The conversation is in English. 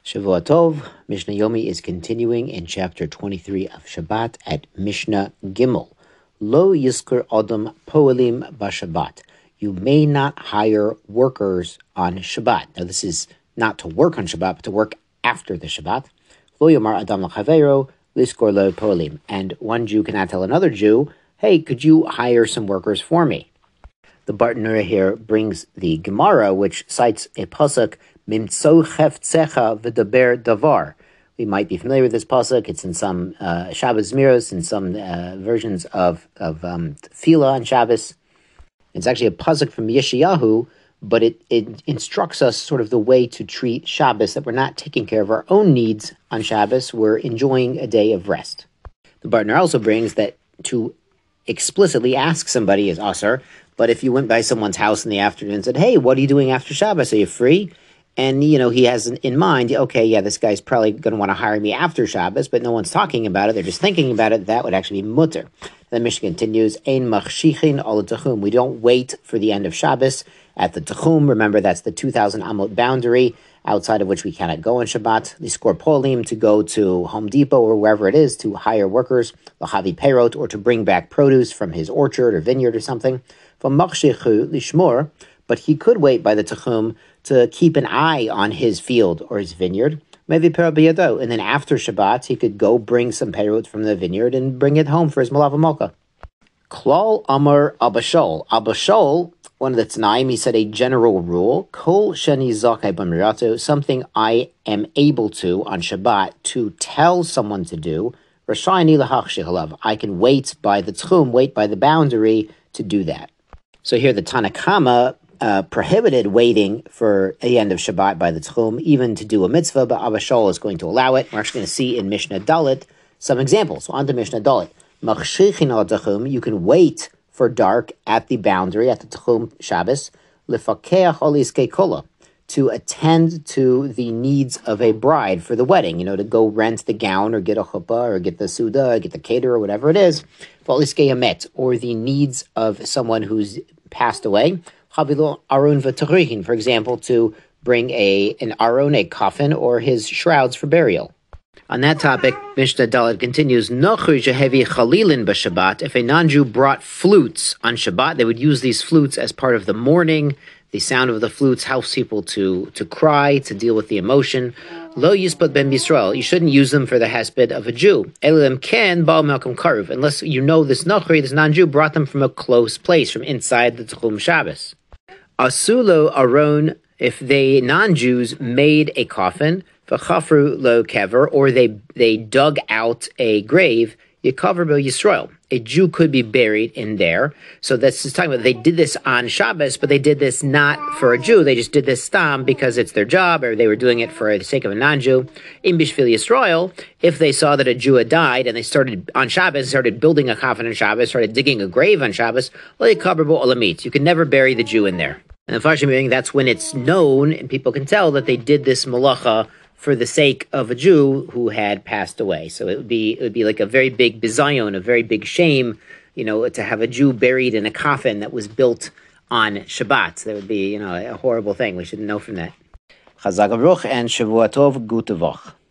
Shavua Tov, Mishnah Yomi is continuing in chapter 23 of Shabbat at Mishnah Gimel. Lo Yizkor Adam Poelim Bashabbat. You may not hire workers on Shabbat. Now this is not to work on Shabbat, but to work after the Shabbat. Lo Yomar Adam L'Chavero Lizkor Lo Poelim. And one Jew cannot tell another Jew, hey, could you hire some workers for me? The Bartanura here brings the Gemara, which cites a pasuk, Mimtso cheftzecha v'daber davar. We might be familiar with this pasuk. It's in some Shabbos Miros, in some versions of Tefillah on Shabbos. It's actually a pasuk from Yeshayahu, but it instructs us sort of the way to treat Shabbos, that we're not taking care of our own needs on Shabbos. We're enjoying a day of rest. The Bartanura also brings that to explicitly ask somebody is asur, but if you went by someone's house in the afternoon and said, hey, what are you doing after Shabbos? Are you free? And, he has in mind, okay, yeah, this guy's probably going to want to hire me after Shabbos, but no one's talking about it. They're just thinking about it. That would actually be mutter. The Mishnah continues, Ein machshichin al techum. We don't wait for the end of Shabbos at the techum. Remember, that's the 2,000 amot boundary outside of which we cannot go on Shabbat. The skor polim, to go to Home Depot or wherever it is to hire workers, lahavi perot, or to bring back produce from his orchard or vineyard or something. From machshichu lishmor, but he could wait by the techum to keep an eye on his field or his vineyard. Maybe perot biyado, and then after Shabbat he could go bring some perot from the vineyard and bring it home for his malava malka. Klal Amar Abashol. Abashol, one of the Tanaim, he said a general rule, Kol Sheni Zakai B'mirato, something I am able to, on Shabbat, to tell someone to do, Rashayni L'Hachshich Alav. I can wait by the tchum, wait by the boundary to do that. So here the Tanakama prohibited waiting for the end of Shabbat by the tchum, even to do a mitzvah, but Abashol is going to allow it. We're actually going to see in Mishnah Dalet some examples. So on to Mishnah Dalet. Machshichin al techum, you can wait for dark at the boundary, at the techum Shabbos, lefakeach al iskei kola, to attend to the needs of a bride for the wedding, to go rent the gown or get a chuppah or get the suda or get the caterer or whatever it is, or the needs of someone who's passed away. Havilo arun v'tarihin, for example, to bring an aron, a coffin, or his shrouds for burial. On that topic, Mishnah Dalet continues, Nochu jehevi chalilin b'Shabbat. If a non-Jew brought flutes on Shabbat, they would use these flutes as part of the mourning. The sound of the flutes helps people to cry, to deal with the emotion. Lo yispad ben Yisrael. You shouldn't use them for the hesped of a Jew. Elim ken ba'al malkum karuv. Unless this Nochri, this non-Jew, brought them from a close place, from inside the Tchum Shabbos. Asulo aron, if the non-Jews made a coffin, v'chafru lo kever, or they dug out a grave, yikaver bo Yisrael. A Jew could be buried in there. So that's just talking about they did this on Shabbos, but they did this not for a Jew. They just did this stam because it's their job, or they were doing it for the sake of a non-Jew. In bishvil Yisrael, if they saw that a Jew had died and they started on Shabbos, started building a coffin on Shabbos, started digging a grave on Shabbos, lo yikaver bo olamit. You can never bury the Jew in there. And the Farshim, that's when it's known and people can tell that they did this malacha for the sake of a Jew who had passed away. So it would be like a very big bizayon, a very big shame, to have a Jew buried in a coffin that was built on Shabbat. That would be, a horrible thing. We should know from that. Chazak Baruch and Shavua Tov, Gutavach.